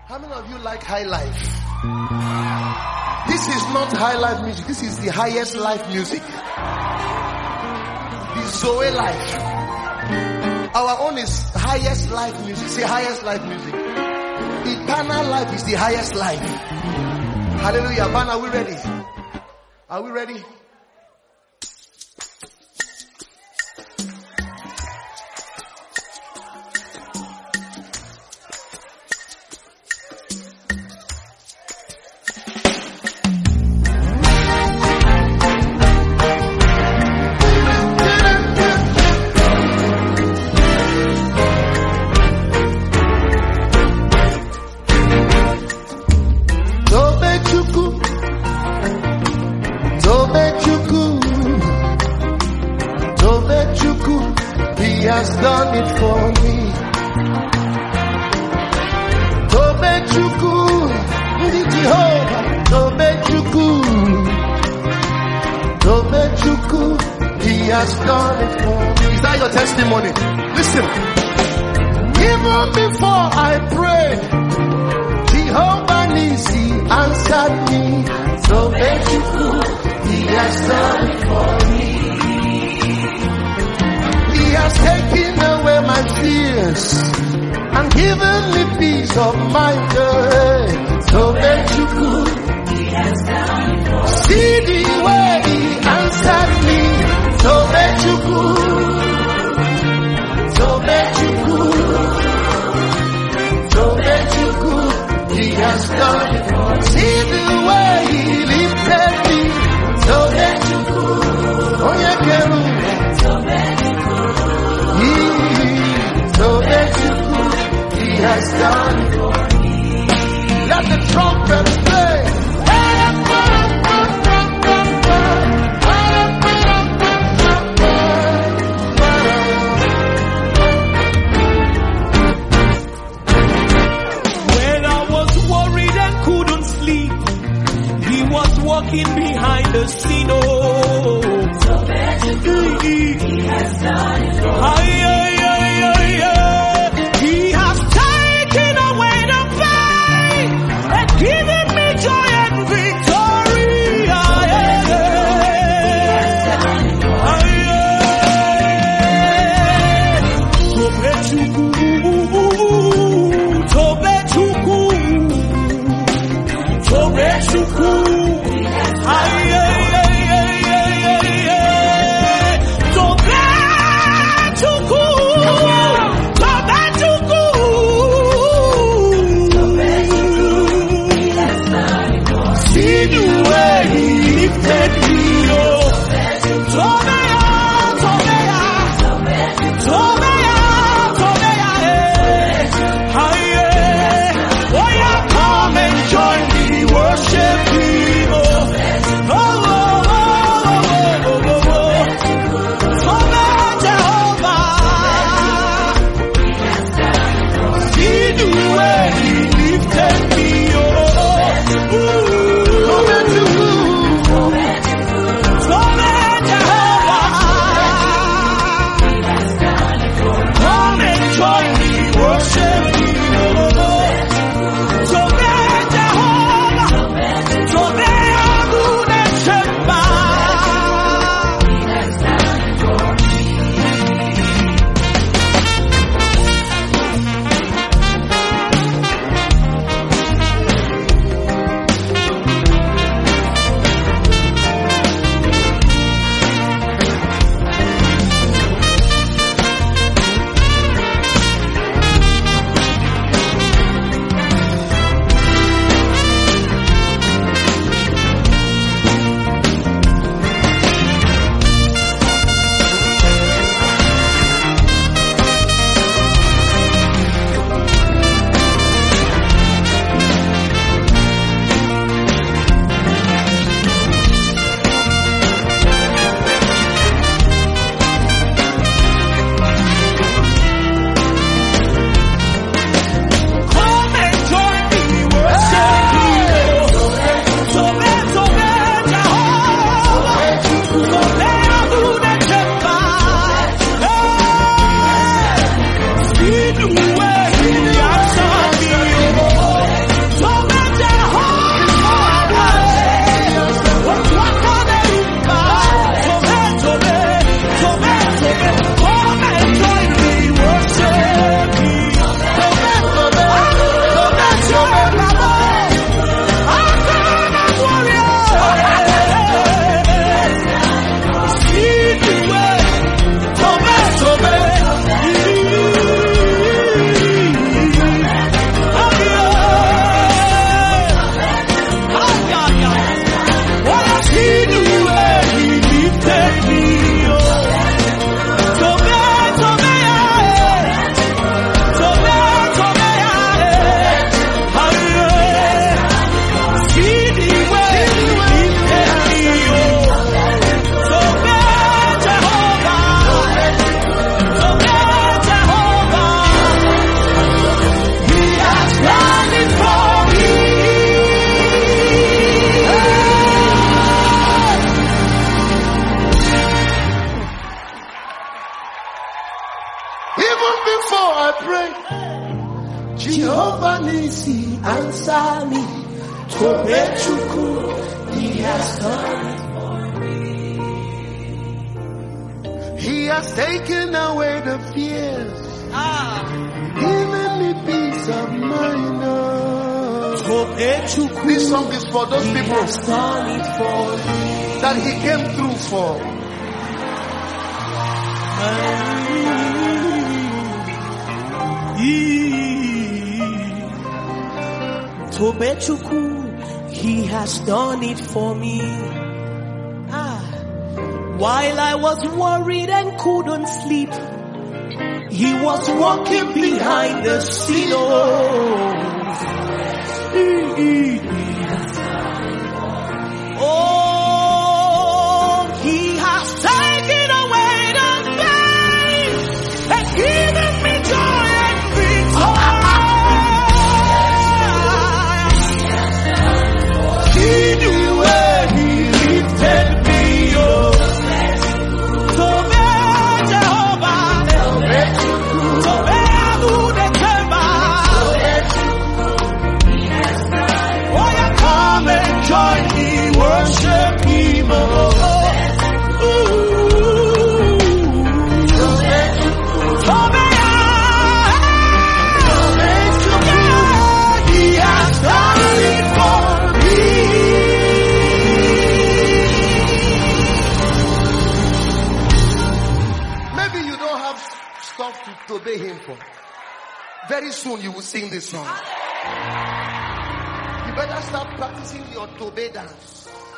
How many of you like high life? This is not high life music. This is the highest life music. The Zoe life. Our own is highest life music. Say highest life music. Eternal life is the highest life. Hallelujah. Man, are we ready? Are we ready? He has done it for me. Tobe Chuku, Ndi Jehovah. Tobe Chuku, Tobe Chuku. He has done it for me. Is that your testimony? Listen. Even before I prayed, Jehovah Nisi answered me. Tobe Chuku, He has done it for me. He has taken away my fears and given me peace of mind. So that you could, He has done it for me. See the way He answered me. So that you could, so that you could, so that you could. He has done it for me. See the way He lifted me. So that you could, oh yeah, girl. So that you could. So that you could, He has done it for me. Let the trumpet play. When I was worried and couldn't sleep, He was walking behind the scene. Oh, so that you could, He has done it for me. Giving me joy and victory. Tobe Chuku. Jehovah Nisi, answer me. Tobechuku, he has done it for me. He has taken away the fears. Giving me peace of mind. This song is for those people that he came through for. Tobechuku, he has done it for me. While I was worried and couldn't sleep, he was walking behind the scene. Oh, he has taken away the pain and given me joy and victory. He knew where he lifted me up. Tobe Jehovah, Tobe Abu Dekeba. Oh, you come and join me, worship him. Tobe, he has done it for me. Maybe you don't have stuff to obey him for. Very soon you will sing this song. You better start practicing your Tobe dance.